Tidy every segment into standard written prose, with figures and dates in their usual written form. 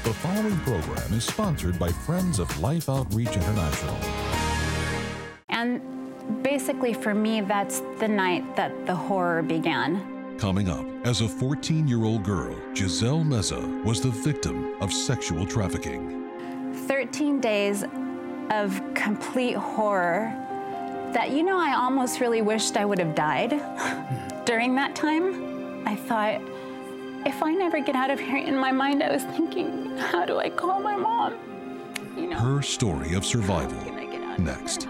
The following program is sponsored by Friends of Life Outreach International. And basically for me, that's the night that the horror began. Coming up, as a 14-year-old girl, Giselle Meza was the victim of sexual trafficking. 13 days of complete horror that, I almost really wished I would have died during that time. I thought, if I never get out of here, in my mind I was thinking, how do I call my mom? Her story of survival, next.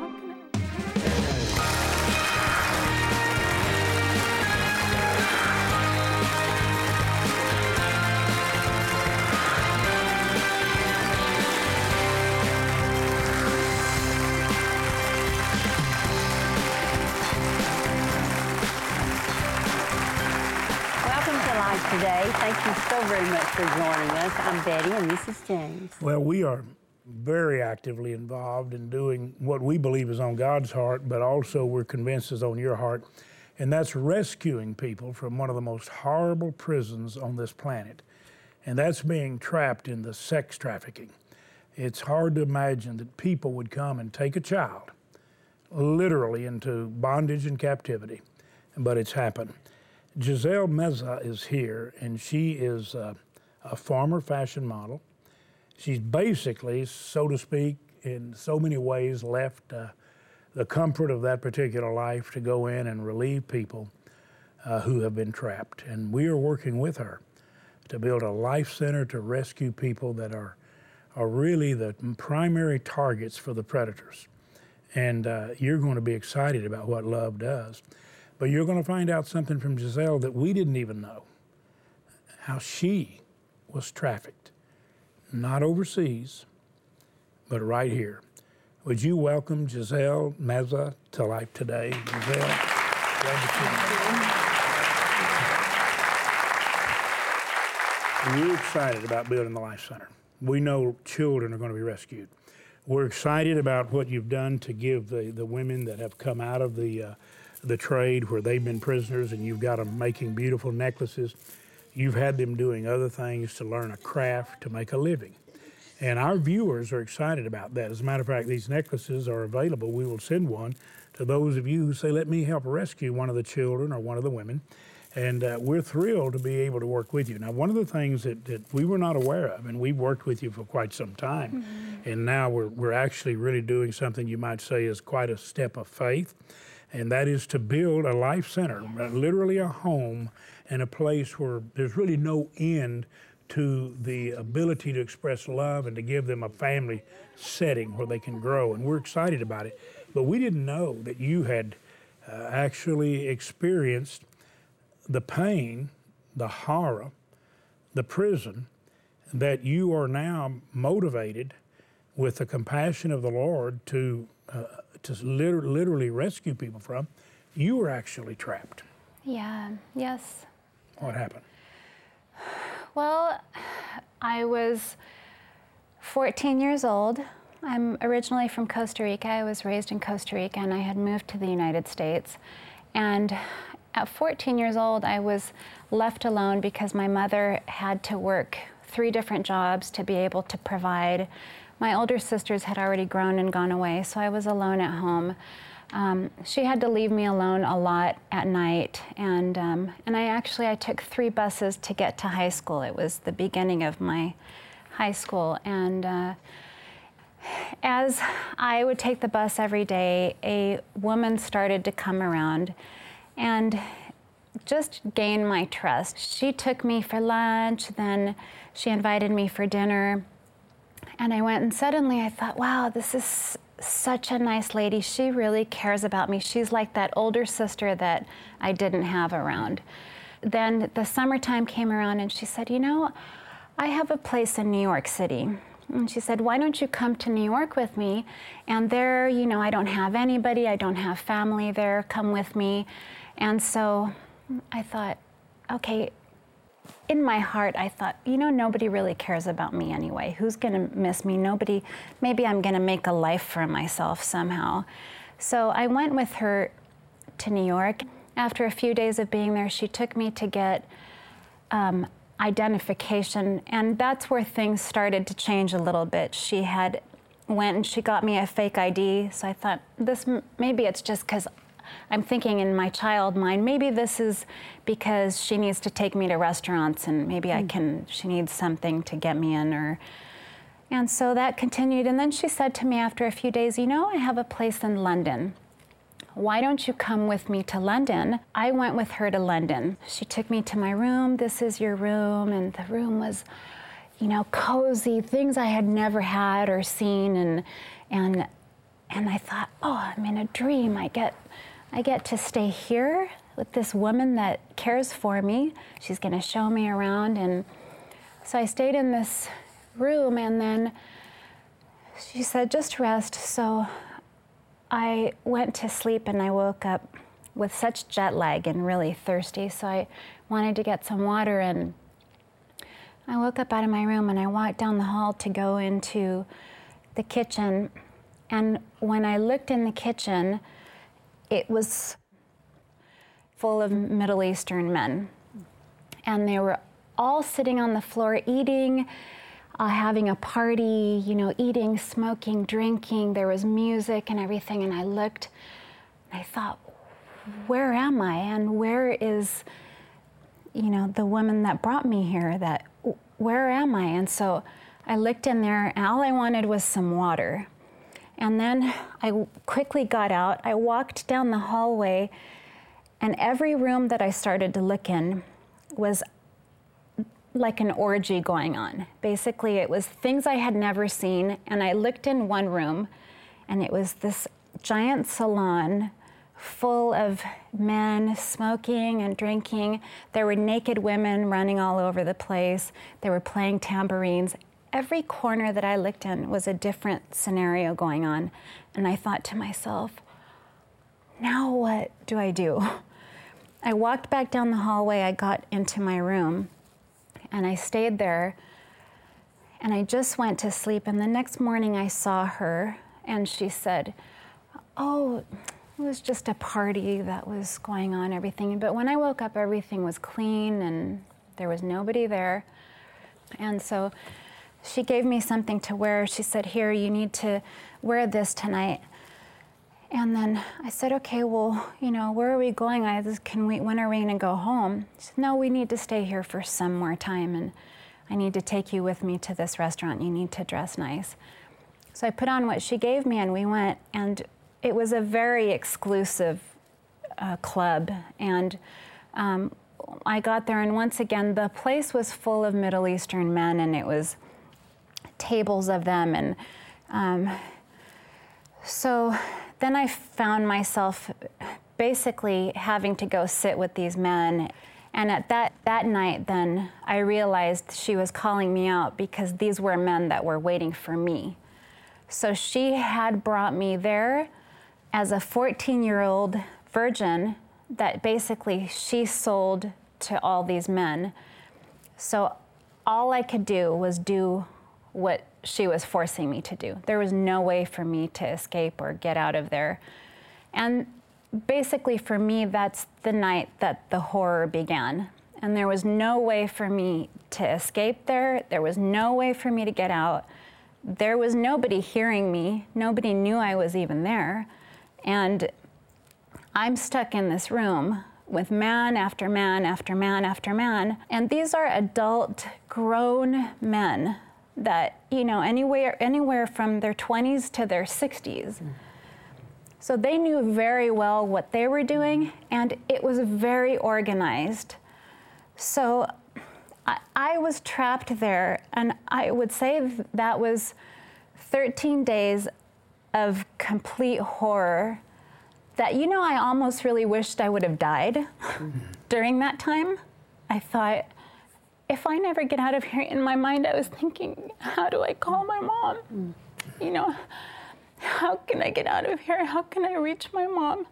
Today. Thank you so very much for joining us. I'm Betty and this is James. Well, we are very actively involved in doing what we believe is on God's heart, but also we're convinced is on your heart, and that's rescuing people from one of the most horrible prisons on this planet, and that's being trapped in the sex trafficking. It's hard to imagine that people would come and take a child literally into bondage and captivity, but it's happened. Giselle Meza is here, and she is a former fashion model. She's basically, so to speak, in so many ways left the comfort of that particular life to go in and relieve people who have been trapped. And we are working with her to build a life center to rescue people that are really the primary targets for the predators. And you're going to be excited about what love does. But you're going to find out something from Giselle that we didn't even know, how she was trafficked, not overseas, but right here. Would you welcome Giselle Meza to life today? Giselle, glad to see you. We're excited about building the Life Center. We know children are going to be rescued. We're excited about what you've done to give the women that have come out of the trade where they've been prisoners, and you've got them making beautiful necklaces. You've had them doing other things to learn a craft to make a living. And our viewers are excited about that. As a matter of fact, these necklaces are available. We will send one to those of you who say, let me help rescue one of the children or one of the women. And we're thrilled to be able to work with you. Now, one of the things that we were not aware of, and we've worked with you for quite some time, and now we're actually really doing something you might say is quite a step of faith, and that is to build a life center, literally a home and a place where there's really no end to the ability to express love and to give them a family setting where they can grow, and we're excited about it. But we didn't know that you had actually experienced the pain, the horror, the prison, that you are now motivated with the compassion of the Lord to literally rescue people from. You were actually trapped. Yeah, yes. What happened? Well, I was 14 years old. I'm originally from Costa Rica. I was raised in Costa Rica, and I had moved to the United States. And at 14 years old, I was left alone because my mother had to work 3 different jobs to be able to provide. My older sisters had already grown and gone away, so I was alone at home. She had to leave me alone a lot at night, and I took 3 buses to get to high school. It was the beginning of my high school, and as I would take the bus every day, a woman started to come around and just gain my trust. She took me for lunch, then she invited me for dinner, and I went, and suddenly I thought, wow, this is such a nice lady. She really cares about me. She's like that older sister that I didn't have around. Then the summertime came around, and she said, I have a place in New York City. And she said, why don't you come to New York with me? And there, I don't have anybody. I don't have family there. Come with me. And so I thought, okay, in my heart, I thought, nobody really cares about me anyway. Who's going to miss me? Nobody. Maybe I'm going to make a life for myself somehow. So I went with her to New York. After a few days of being there, she took me to get identification, and that's where things started to change a little bit. She had went and she got me a fake ID, so I thought, maybe it's just because I'm thinking in my child mind, maybe this is because she needs to take me to restaurants and maybe she needs something to get me in, and so that continued. And then she said to me after a few days, you know, I have a place in London. Why don't you come with me to London? I went with her to London. She took me to my room. This is your room. And the room was, you know, cozy, things I had never had or seen. And I thought, oh, I'm in a dream. I get to stay here with this woman that cares for me. She's gonna show me around. And so I stayed in this room, and then she said, just rest. So I went to sleep, and I woke up with such jet lag and really thirsty, so I wanted to get some water, and I woke up out of my room and I walked down the hall to go into the kitchen, and when I looked in the kitchen, it was full of Middle Eastern men, and they were all sitting on the floor eating, having a party, you know, eating, smoking, drinking. There was music and everything, and I looked and I thought, where am I? And where is, you know, the woman that brought me here? Where am I? And so I looked in there, and all I wanted was some water. And then I quickly got out. I walked down the hallway, and every room that I started to look in was like an orgy going on. Basically, it was things I had never seen, and I looked in one room, and it was this giant salon full of men smoking and drinking. There were naked women running all over the place. They were playing tambourines. Every corner that I looked in was a different scenario going on, and I thought to myself, now what do I do? I walked back down the hallway. I got into my room, and I stayed there, and I just went to sleep. And the next morning I saw her, and she said, oh, it was just a party that was going on, everything. But when I woke up, everything was clean, and there was nobody there. And so she gave me something to wear. She said, here, you need to wear this tonight. And then I said, okay, well, you know, where are we going? When are we gonna go home? She said, no, we need to stay here for some more time, and I need to take you with me to this restaurant. You need to dress nice. So I put on what she gave me, and we went, and it was a very exclusive club. And I got there, and once again, the place was full of Middle Eastern men, and it was tables of them. And so then I found myself basically having to go sit with these men. And at that night, then I realized she was calling me out because these were men that were waiting for me. So she had brought me there as a 14-year-old virgin that basically she sold to all these men. So all I could do was do what she was forcing me to do. There was no way for me to escape or get out of there. And basically for me, that's the night that the horror began. And there was no way for me to escape there. There was no way for me to get out. There was nobody hearing me. Nobody knew I was even there. And I'm stuck in this room with man after man after man after man. And these are adult, grown men that, you know, anywhere from their 20s to their 60s. So they knew very well what they were doing, and it was very organized. So I was trapped there, and I would say that was 13 days of complete horror that, you know, I almost really wished I would have died during that time. I thought, if I never get out of here, in my mind I was thinking, how do I call my mom? You know, how can I get out of here? How can I reach my mom?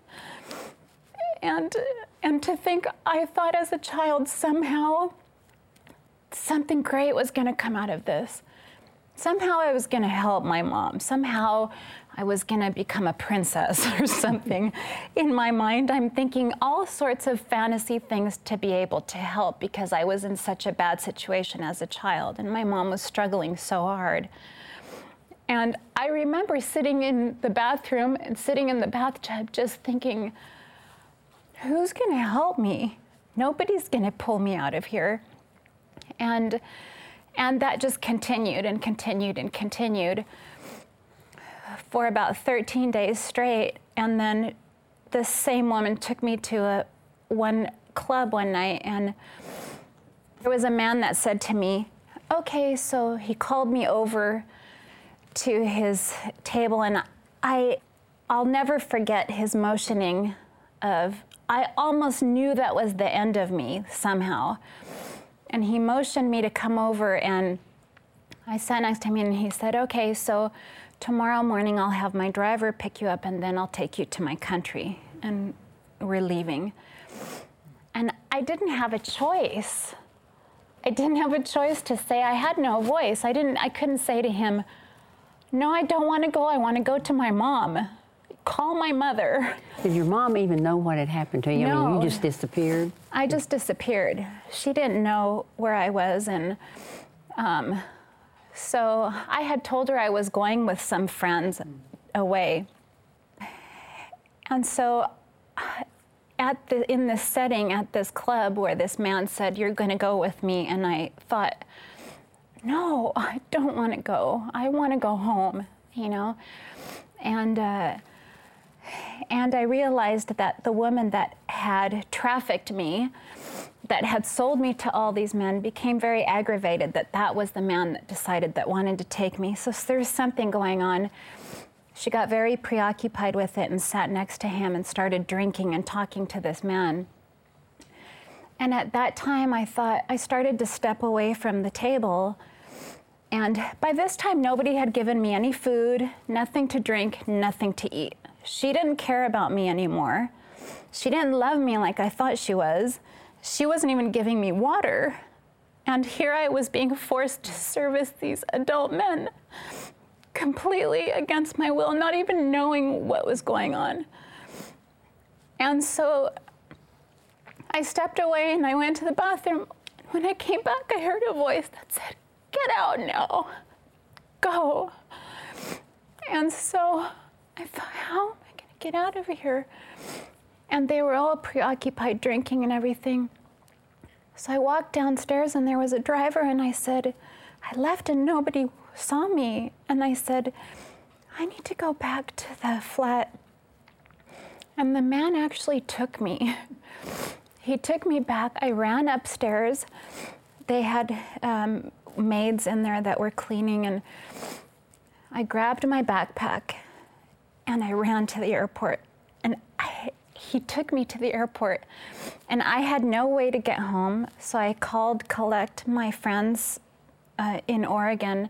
And to think, I thought as a child somehow something great was gonna come out of this. somehow I was gonna help my mom. Somehow I was gonna become a princess or something. In my mind, I'm thinking all sorts of fantasy things to be able to help because I was in such a bad situation as a child and my mom was struggling so hard. And I remember sitting in the bathroom and sitting in the bathtub just thinking, who's gonna help me? Nobody's gonna pull me out of here. And that just continued and continued and continued for about 13 days straight. And then this same woman took me to one club one night, and there was a man that said to me, okay, so he called me over to his table, and I'll never forget his motioning of, I almost knew that was the end of me somehow. And he motioned me to come over, and I sat next to him, and he said, okay, so tomorrow morning I'll have my driver pick you up, and then I'll take you to my country. And we're leaving. And I didn't have a choice. I didn't have a choice to say. I had no voice. I couldn't say to him, no, I don't want to go. I want to go to my mom. Call my mother. Did your mom even know what had happened to you? No. I mean, you just disappeared? I just disappeared. She didn't know where I was, and so I had told her I was going with some friends away. And so in this setting at this club where this man said, you're going to go with me, and I thought, no, I don't want to go. I want to go home, you know? And I realized that the woman that had trafficked me, that had sold me to all these men, became very aggravated that that was the man that decided that wanted to take me. So there's something going on. She got very preoccupied with it and sat next to him and started drinking and talking to this man. And at that time, I started to step away from the table. And by this time, nobody had given me any food, nothing to drink, nothing to eat. She didn't care about me anymore. She didn't love me like I thought she was. She wasn't even giving me water. And here I was being forced to service these adult men completely against my will, not even knowing what was going on. And so I stepped away and I went to the bathroom. When I came back, I heard a voice that said, get out now, go. And so I thought, how am I gonna get out of here? And they were all preoccupied drinking and everything. So I walked downstairs and there was a driver, and I said, I left and nobody saw me. And I said, I need to go back to the flat. And the man actually took me. He took me back. I ran upstairs. They had maids in there that were cleaning, and I grabbed my backpack and I ran to the airport. And he took me to the airport, and I had no way to get home, so I called Collect, my friends in Oregon,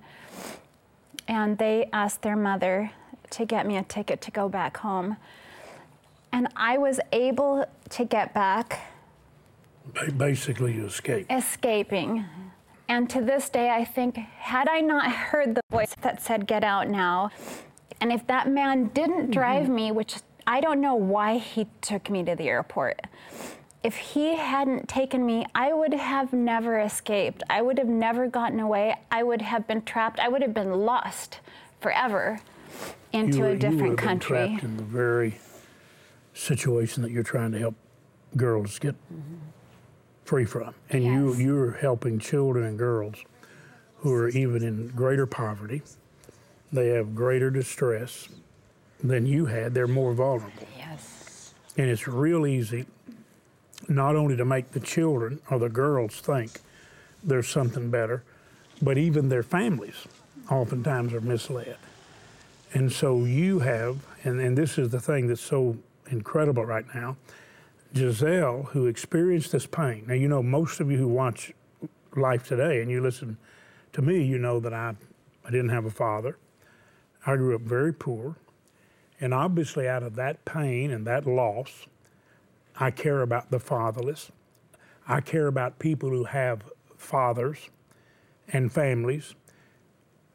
and they asked their mother to get me a ticket to go back home. And I was able to get back. Basically, you escaped. Escaping. And to this day, I think, had I not heard the voice that said, get out now, and if that man didn't drive me, which I don't know why he took me to the airport, if he hadn't taken me, I would have never escaped. I would have never gotten away. I would have been trapped. I would have been lost forever into a different country. You would have been trapped in the very situation that you're trying to help girls get free from. And Yes. you're helping children and girls who are even in greater poverty. They have greater distress than you had. They're more vulnerable. Yes. And it's real easy not only to make the children or the girls think there's something better, but even their families oftentimes are misled. And so you have, and this is the thing that's so incredible right now, Giselle, who experienced this pain. Now, you know, most of you who watch Life Today and you listen to me, you know that I didn't have a father. I grew up very poor. And obviously out of that pain and that loss, I care about the fatherless. I care about people who have fathers and families.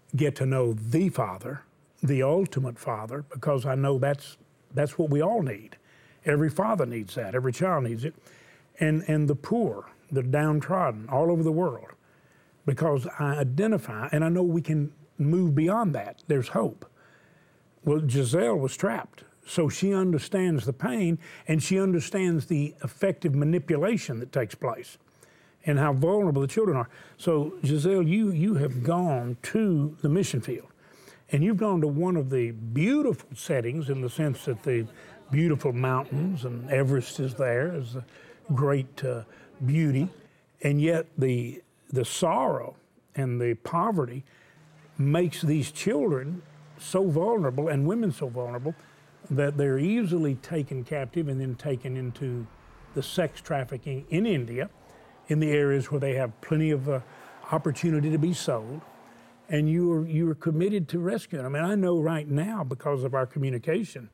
get to know the Father, the ultimate Father, because I know that's what we all need. Every father needs that. Every child needs it. And the poor, the downtrodden all over the world, because I identify, and I know we can move beyond that. There's hope. Well, Giselle was trapped, so she understands the pain, and she understands the effective manipulation that takes place and how vulnerable the children are. So, Giselle, you have gone to the mission field, and you've gone to one of the beautiful settings in the sense that the beautiful mountains, and Everest is there as a great beauty, and yet the sorrow and the poverty makes these children so vulnerable and women so vulnerable that they're easily taken captive and then taken into the sex trafficking in India, in the areas where they have plenty of opportunity to be sold. And you are committed to rescuing them. And I know right now, because of our communication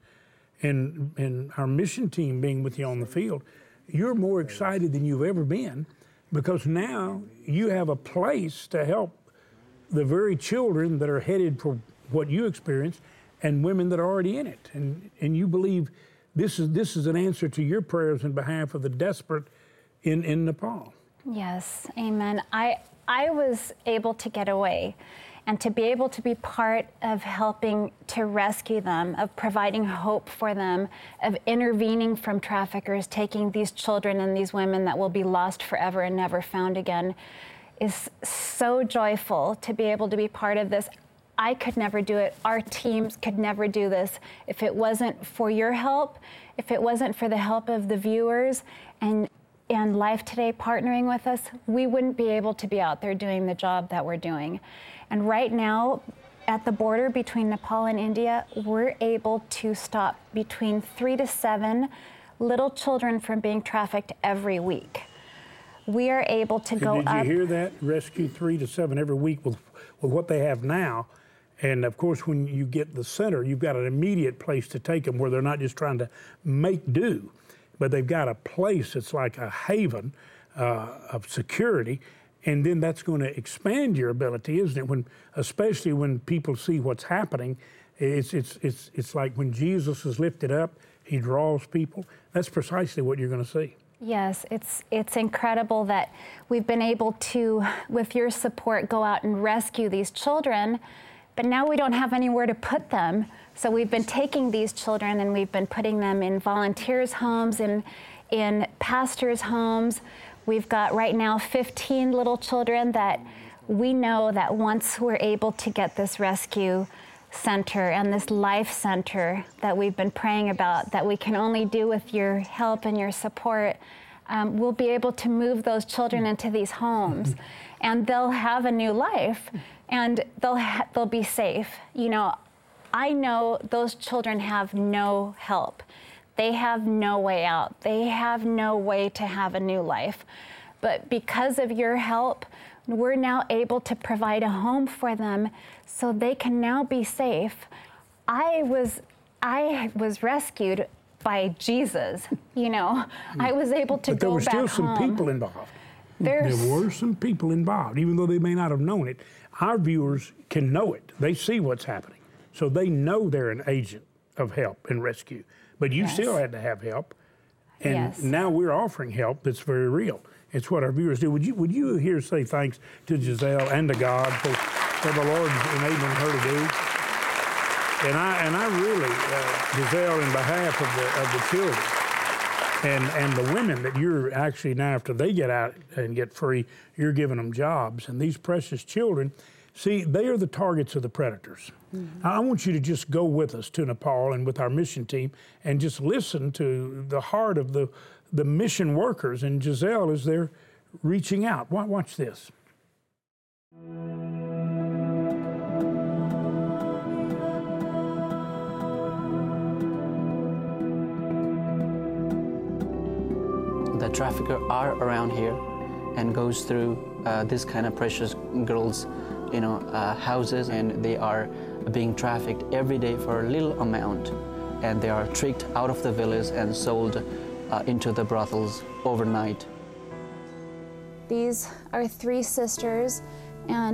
and our mission team being with you on the field, you're more excited than you've ever been, because now you have a place to help the very children that are headed for what you experienced, and women that are already in it. And you believe this is an answer to your prayers in behalf of the desperate in Nepal. Yes, amen. I was able to get away and to be able to be part of helping to rescue them, of providing hope for them, of intervening from traffickers, taking these children and these women that will be lost forever and never found again, is so joyful to be able to be part of this. I could never do it. Our teams could never do this if it wasn't for your help, if it wasn't for the help of the viewers and Life Today partnering with us. We wouldn't be able to be out there doing the job that we're doing. And right now, at the border between Nepal and India, we're able to stop between 3 to 7 little children from being trafficked every week. We are able to go up. Did you hear that? Rescue 3 to 7 every week with what they have now. And of course, when you get the center, you've got an immediate place to take them where they're not just trying to make do, but they've got a place that's like a haven of security. And then that's going to expand your ability, isn't it? Especially when people see what's happening, it's like when Jesus is lifted up, he draws people. That's precisely what you're going to see. Yes, it's incredible that we've been able to, with your support, go out and rescue these children, but now we don't have anywhere to put them. So we've been taking these children and we've been putting them in volunteers' homes, in pastors' homes. We've got right now 15 little children that we know that once we're able to get this rescue center and this life center that we've been praying about, that we can only do with your help and your support, we'll be able to move those children into these homes, and they'll have a new life, and they'll be safe. You know, I know those children have no help. They have no way out. They have no way to have a new life. But because of your help, we're now able to provide a home for them so they can now be safe. I was rescued by Jesus, you know. I was able to go back home. But there were still some people involved. There were some people involved, even though they may not have known it. Our viewers can know it. They see what's happening. So they know they're an agent of help and rescue. But you still had to have help. And now we're offering help that's very real. It's what our viewers do. Would you here say thanks to Giselle and to God for the Lord enabling her to do? And I really, Giselle, in behalf of the children and the women that you're actually now, after they get out and get free, you're giving them jobs. And these precious children, see, they are the targets of the predators. Mm-hmm. I want you to just go with us to Nepal and with our mission team and just listen to the heart of the mission workers. And Giselle is there reaching out. Watch this. The trafficker are around here and goes through this kind of precious girls, houses, and they are being trafficked every day for a little amount, and they are tricked out of the village and sold into the brothels overnight. These are 3 sisters, and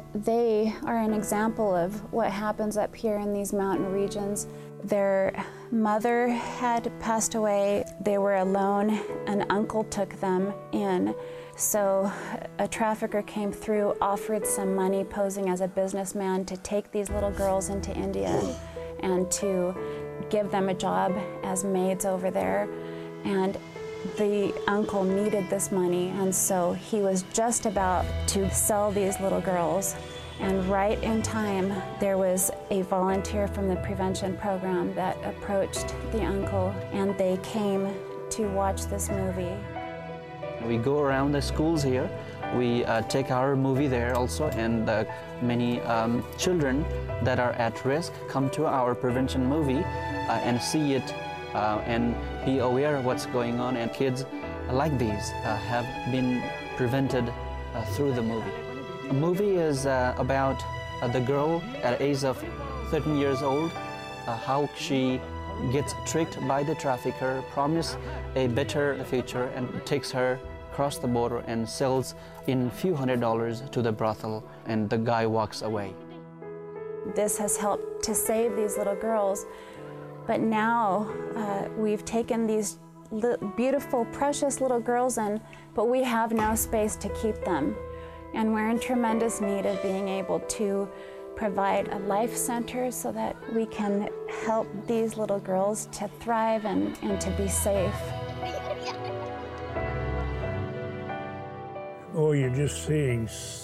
They are an example of what happens up here in these mountain regions. Their mother had passed away. They were alone. An uncle took them in. So a trafficker came through, offered some money, posing as a businessman, to take these little girls into India and to give them a job as maids over there. And the uncle needed this money, and so he was just about to sell these little girls. And right in time, there was a volunteer from the prevention program that approached the uncle, and they came to watch this movie. We go around the schools here. We take our movie there also, and many children that are at risk come to our prevention movie and see it and be aware of what's going on. And kids like these have been prevented through the movie. The movie is about the girl at the age of 13 years old, how she gets tricked by the trafficker, promised a better future, and takes her across the border and sells in few $100s to the brothel, and the guy walks away. This has helped to save these little girls, but now we've taken these beautiful, precious little girls in, but we have no space to keep them. And we're in tremendous need of being able to provide a life center so that we can help these little girls to thrive and to be safe. Oh, you're just seeing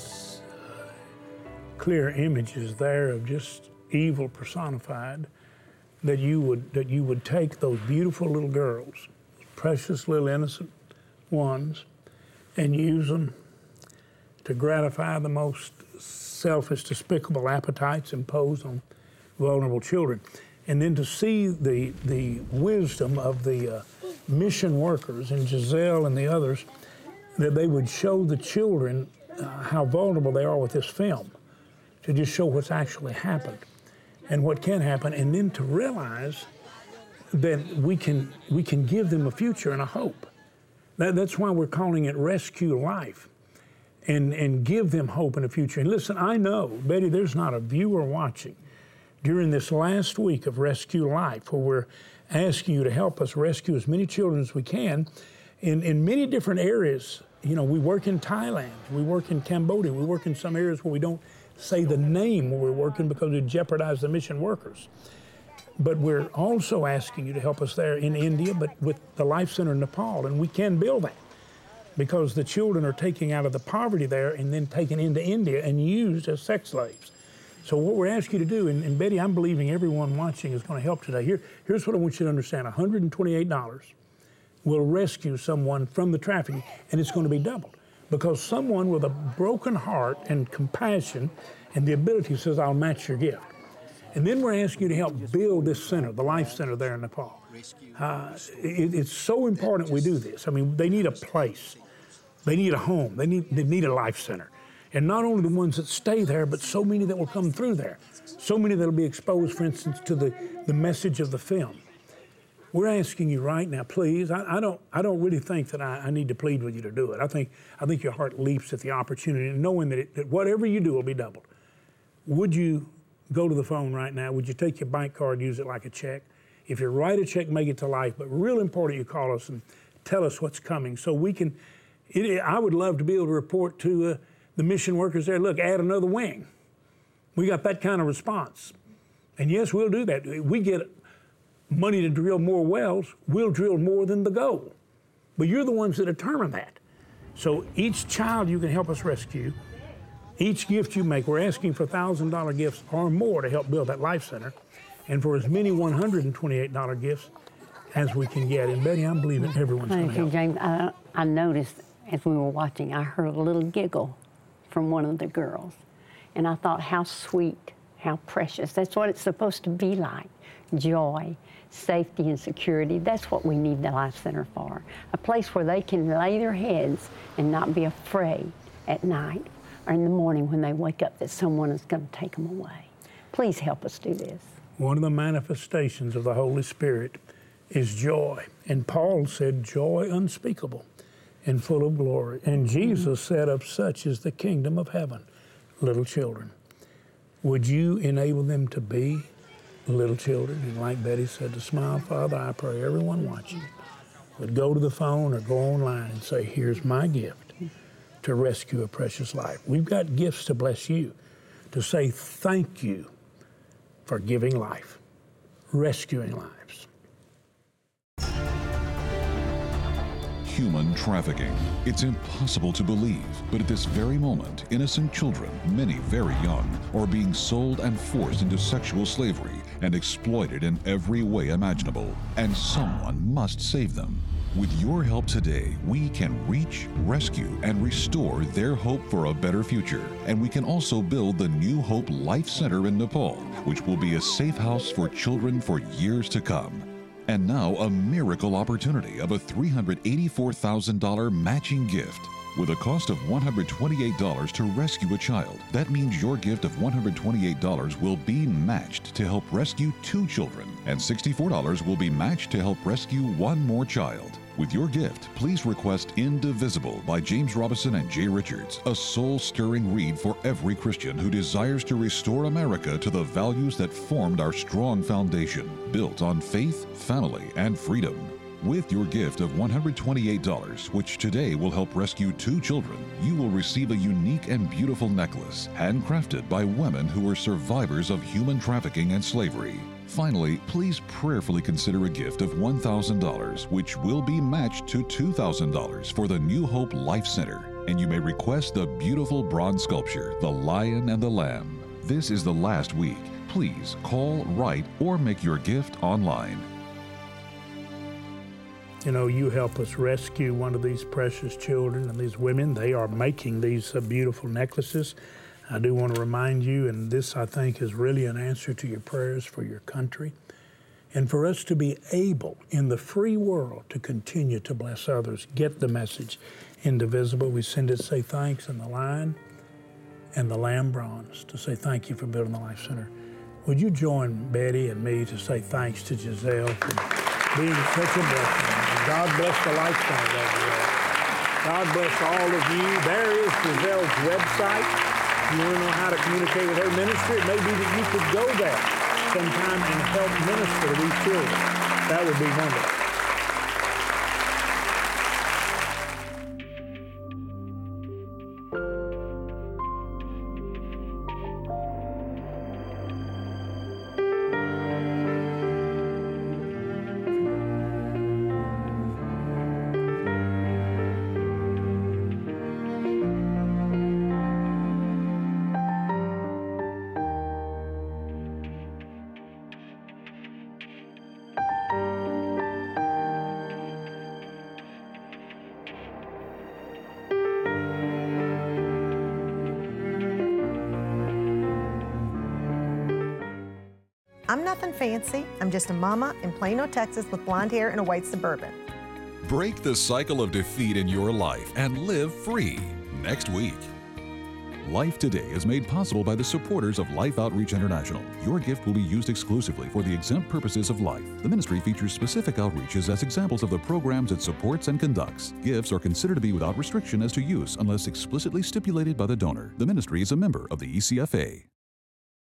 clear images there of just evil personified, that you would take those beautiful little girls, precious little innocent ones, and use them to gratify the most selfish, despicable appetites imposed on vulnerable children. And then to see the wisdom of the mission workers and Giselle and the others, that they would show the children how vulnerable they are with this film, to just show what's actually happened and what can happen, and then to realize that we can give them a future and a hope. That's why we're calling it Rescue Life, and give them hope and a future. And listen, I know, Betty, there's not a viewer watching during this last week of Rescue Life where we're asking you to help us rescue as many children as we can in many different areas. You know, we work in Thailand, we work in Cambodia, we work in some areas where we don't say the name where we're working because it jeopardizes the mission workers. But we're also asking you to help us there in India, but with the Life Center in Nepal, and we can build that because the children are taken out of the poverty there and then taken into India and used as sex slaves. So what we're asking you to do, and Betty, I'm believing everyone watching is going to help today. Here's what I want you to understand. $128 will rescue someone from the trafficking, and it's going to be doubled because someone with a broken heart and compassion and the ability says, I'll match your gift. And then we're asking you to help build this center, the Life Center there in Nepal. It's so important we do this. I mean, they need a place. They need a home. They need a life center. And not only the ones that stay there, but so many that will come through there. So many that will be exposed, for instance, to the message of the film. We're asking you right now, please. I don't really think that I need to plead with you to do it. I think your heart leaps at the opportunity, and knowing that whatever you do will be doubled. Would you go to the phone right now? Would you take your bank card, use it like a check? If you write a check, make it to Life. But real important, you call us and tell us what's coming, so we can. I would love to be able to report to the mission workers there. Look, add another wing. We got that kind of response, and yes, we'll do that. We get money to drill more wells, we'll drill more than the goal. But you're the ones that determine that. So each child you can help us rescue, each gift you make, we're asking for $1,000 gifts or more to help build that Life Center, and for as many $128 gifts as we can get. And Betty, I'm believing everyone's going to help. James, I noticed as we were watching, I heard a little giggle from one of the girls. And I thought, how sweet, how precious. That's what it's supposed to be like. Joy, safety, and security. That's what we need the Life Center for. A place where they can lay their heads and not be afraid at night or in the morning when they wake up that someone is going to take them away. Please help us do this. One of the manifestations of the Holy Spirit is joy. And Paul said, joy unspeakable and full of glory. And Jesus said, of such is the kingdom of heaven. little children. Would you enable them to be little children? And like Betty said, to smile, Father, I pray everyone watching would go to the phone or go online and say, here's my gift to rescue a precious life. We've got gifts to bless you, to say thank you for giving life, rescuing lives. Human trafficking. It's impossible to believe, but at this very moment, innocent children, many very young, are being sold and forced into sexual slavery and exploited in every way imaginable. And someone must save them. With your help today, we can reach, rescue, and restore their hope for a better future. And we can also build the New Hope Life Center in Nepal, which will be a safe house for children for years to come. And now a miracle opportunity of a $384,000 matching gift. With a cost of $128 to rescue a child, that means your gift of $128 will be matched to help rescue 2 children, and $64 will be matched to help rescue 1 more child. With your gift, please request Indivisible by James Robison and Jay Richards, a soul-stirring read for every Christian who desires to restore America to the values that formed our strong foundation, built on faith, family, and freedom. With your gift of $128, which today will help rescue 2 children, you will receive a unique and beautiful necklace, handcrafted by women who are survivors of human trafficking and slavery. Finally, please prayerfully consider a gift of $1,000, which will be matched to $2,000 for the New Hope Life Center. And you may request the beautiful bronze sculpture, The Lion and the Lamb. This is the last week. Please call, write, or make your gift online. You know, you help us rescue one of these precious children and these women. They are making these beautiful necklaces. I do want to remind you, and this I think is really an answer to your prayers for your country, and for us to be able in the free world to continue to bless others. Get the message. Indivisible, we send it, say thanks, and the Lion and the Lamb bronze to say thank you for building the Life Center. Would you join Betty and me to say thanks to Giselle for being such a blessing? God bless the Life Center over there. God bless all of you. There is Giselle's website. If you want to know how to communicate with her ministry, it may be that you could go there sometime and help minister to these children. That would be wonderful. I'm nothing fancy. I'm just a mama in Plano, Texas with blonde hair and a white Suburban. Break the cycle of defeat in your life and live free next week. Life Today is made possible by the supporters of Life Outreach International. Your gift will be used exclusively for the exempt purposes of life. The ministry features specific outreaches as examples of the programs it supports and conducts. Gifts are considered to be without restriction as to use unless explicitly stipulated by the donor. The ministry is a member of the ECFA.